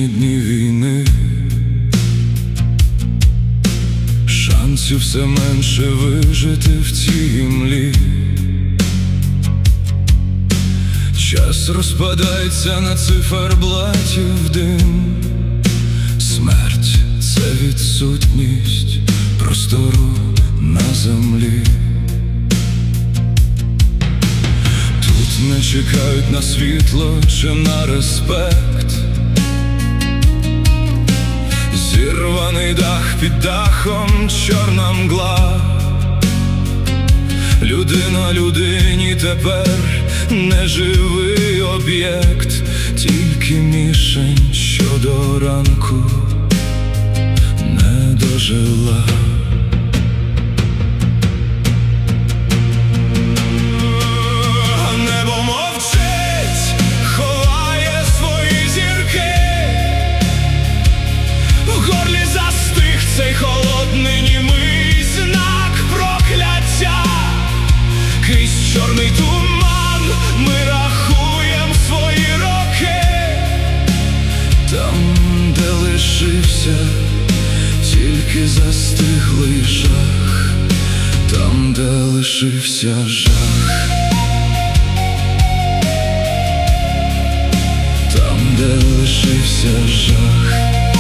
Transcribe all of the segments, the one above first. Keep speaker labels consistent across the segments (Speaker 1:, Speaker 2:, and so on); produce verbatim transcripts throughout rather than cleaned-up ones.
Speaker 1: дні війни, шансів все менше вижити в цій імлі. Час розпадається на циферблатів дим. Смерть – це відсутність простору на землі. Тут не чекають на світло чи на респект. Зірваний дах, під дахом чорна мгла. Людина людині тепер не живий об'єкт, тільки мішень, що до ранку не дожила. Небо мовчить, ховає свої зірки. В горлі застиг цей холодний німий знак прокляття. Крізь чорний туман ми рахуєм свої роки. Там, де лишився тільки застиглий жах, там, де лишився жах, там, де лишився жах.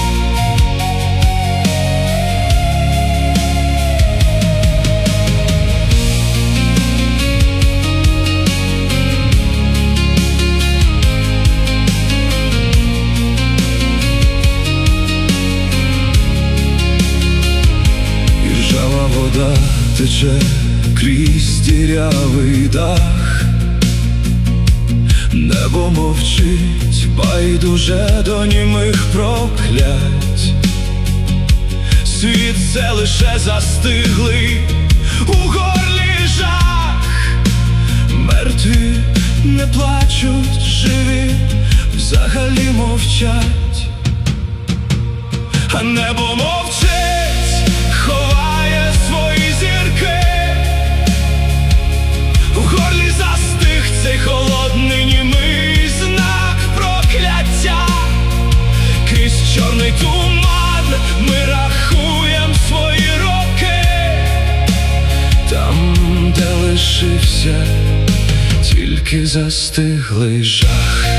Speaker 1: Вода тече крізь дірявий дах. Небо мовчить, байдуже до німих проклять. Світ – це лише застиглий у горлі жах. Мертві не плачуть, живі взагалі мовчать. А небо мовчить, ховає свої зірки. В горлі застиг цей холодний німий знак прокляття. Крізь чорний туман ми рахуєм свої роки. Там, де лишився тільки застиглий жах.